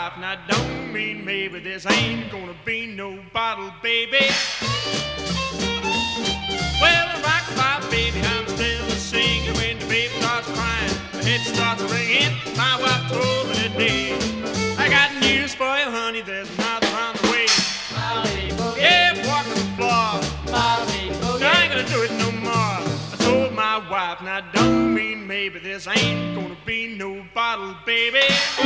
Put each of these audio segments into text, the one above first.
wife, and I don't mean maybe this ain't gonna be no bottle, baby. Well, I rock my baby, I'm still singing when the baby starts crying, the head starts ringing. My wife told me today, I got news for you, honey, there's another on the way. Yeah, walking the floor, I ain't gonna do it no more. I told my wife, and I don't mean maybe this ain't gonna be no bottle, baby.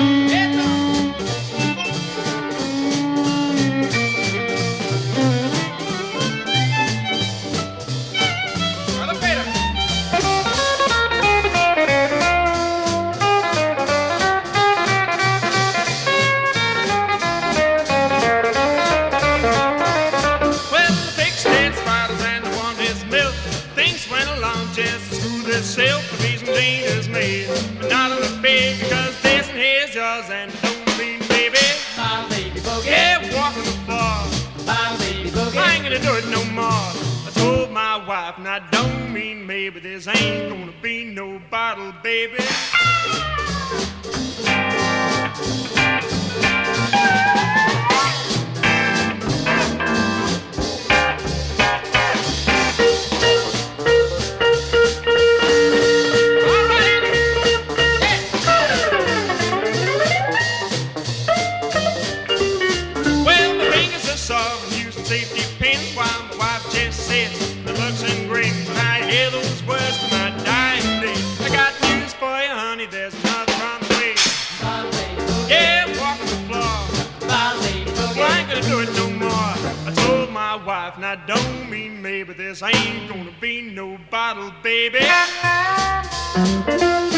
Self the reason danger's made, but not on the bed because this and here's yours and don't mean baby. My baby boogie. Yeah, walking the floor. My baby boogie. I ain't gonna do it no more. I told my wife, and I don't mean maybe this ain't gonna be no bottle, baby. Safety pins while my wife just says the looks and grins, and I hear those words to my dying day. I got news for you, honey, there's another on the way. Yeah, walking the floor. Well, I ain't gonna do it no more. I told my wife, and I don't mean maybe this ain't gonna be no bottle, baby.